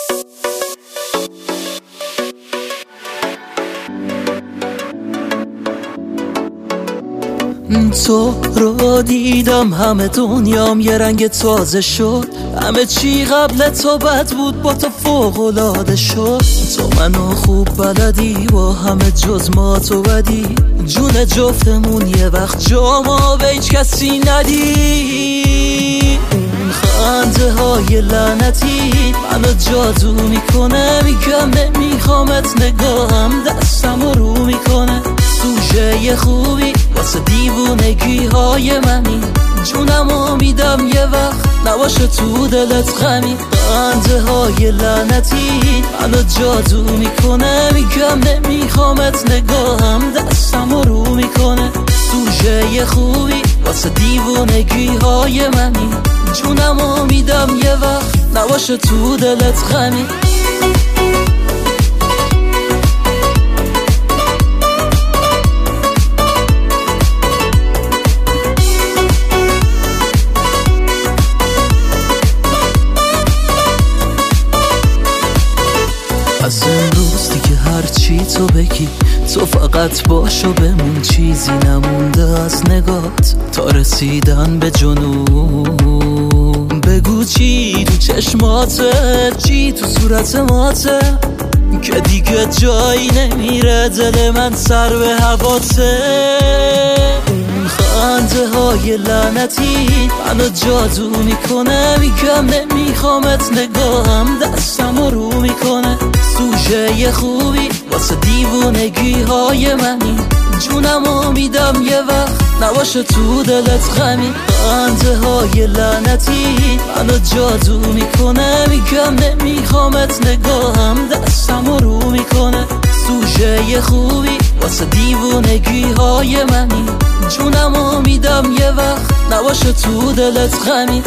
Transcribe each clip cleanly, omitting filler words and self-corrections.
تو رو دیدم همه دنیام یه رنگ تازه شد، همه چی قبل تو بد بود با تو فوق‌العاده شد. تو منو خوب بلدی با همه جز ما تو بدی، جون جفتمون یه وقت جاما به هیچ کسی ندی. اون خنده های لعنتی منو جادو میکنه، میگم نمیخوامت نگاهم دستم رو میکنه. سوژه خوبی واسه دیوونگی های منی، جونمو میدم یه وقت نباشه تو دلت غمی. خنده های لعنتی منو جادو میکنه، میگم نمیخوامت نگاهم دستم رو میکنه. سوژه خوبی واسه دیوونگی های منی، جونمو میدم یه وقت نباشه تو دلت غمی. از امروز دیگه هرچی تو بگی تو فقط باش و بمون، چیزی نمونده از نگات تا رسیدن به جنون. بگو چی تو چشماته، چی تو صورت ماته، که دیگه جایی نمیره دل من سر به هواته. اون خنده های لعنتی منو جادو میکنه، میگم نمیخوامت نگاهم دستم رو میکنه. سوژه خوبی واسه دیوونگی های منی، جونمو میدم یه وقت نباشه تو دلت غمی. خنده های لعنتی منو جادو میکنه، میگم نمیخوامت نگاهم دستم رو میکنه. سوژه خوبی واسه دیوونگی های منی، جونمو میدم یه وقت نباشه تو دلت غمی.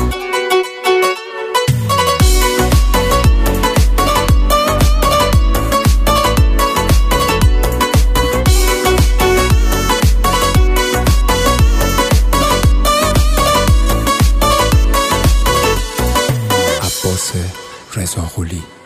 رضا قلی